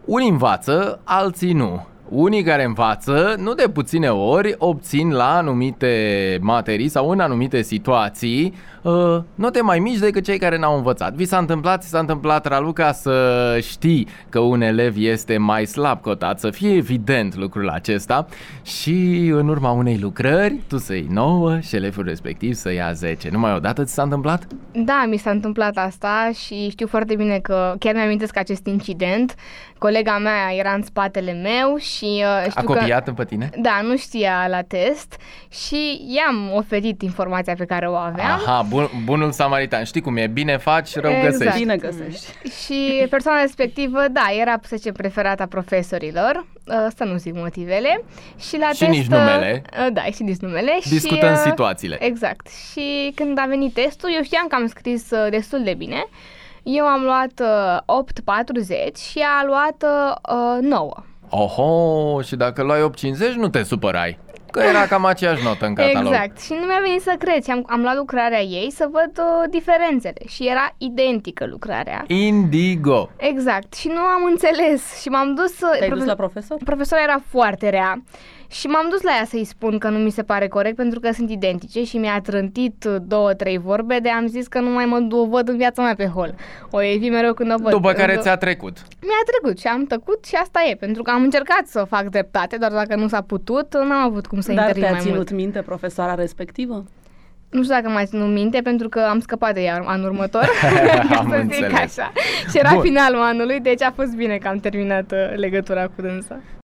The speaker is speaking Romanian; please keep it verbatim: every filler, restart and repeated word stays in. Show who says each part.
Speaker 1: Unii învață, alții nu. Unii care învață, nu de puține ori, obțin la anumite materii sau în anumite situații uh, note mai mici decât cei care n-au învățat. Vi s-a întâmplat, ți s-a întâmplat, Raluca, să știi că un elev este mai slab cotat, să fie evident lucrul acesta și în urma unei lucrări tu să iei nouă și elevul respectiv să ia zece. Numai odată ți s-a întâmplat?
Speaker 2: Da, mi s-a întâmplat asta și știu foarte bine că chiar mi-amintesc acest incident. Colega mea era în spatele meu și uh, știu
Speaker 1: A copiat
Speaker 2: că,
Speaker 1: pe tine?
Speaker 2: Da, nu știa la test și i-am oferit informația pe care o aveam.
Speaker 1: Aha, bun, bunul samaritan. Știi cum e, bine faci, rău
Speaker 2: Exact.
Speaker 1: găsești.
Speaker 3: Bine găsești.
Speaker 2: Și persoana respectivă, da, era, să zicem, preferata profesorilor, uh, să nu zic motivele. Și la
Speaker 1: Și
Speaker 2: test,
Speaker 1: nici numele.
Speaker 2: Uh, da, și nici numele.
Speaker 1: Discutăm
Speaker 2: și, uh,
Speaker 1: situațiile.
Speaker 2: Exact. Și când a venit testul, eu știam că am scris uh, destul de bine. Eu am luat uh, opt patruzeci și ea a luat uh, nouă.
Speaker 1: Oho, și dacă luai opt cincizeci nu te supărai, că era cam aceeași notă în catalog.
Speaker 2: Exact. Și nu mi-a venit să cred. Și am, am luat lucrarea ei să văd uh, diferențele. Și era identică lucrarea.
Speaker 1: Indigo.
Speaker 2: Exact. Și nu am înțeles. Și m-am dus... uh,
Speaker 3: Te-ai
Speaker 2: profe-
Speaker 3: dus la profesor?
Speaker 2: Profesora era foarte rea. Și m-am dus la ea să-i spun că nu mi se pare corect pentru că sunt identice și mi-a trântit două, trei vorbe de am zis că nu mai mă o văd în viața mea pe hol. O evi mereu când o văd.
Speaker 1: După care
Speaker 2: Când-
Speaker 1: ți-a trecut.
Speaker 2: Mi-a trecut și am tăcut și asta e, pentru că am încercat să fac dreptate, doar dacă nu s-a putut, n-am avut cum să
Speaker 3: Dar
Speaker 2: intervin
Speaker 3: te-a
Speaker 2: mai
Speaker 3: ținut
Speaker 2: mult.
Speaker 3: minte profesoara respectivă?
Speaker 2: Nu știu dacă mai ținut minte, pentru că am scăpat de ea anul următor,
Speaker 1: Am
Speaker 2: să zic
Speaker 1: înțeles.
Speaker 2: așa. Și era
Speaker 1: Bun.
Speaker 2: finalul anului, deci a fost bine că am terminat uh, legătura cu dânsa.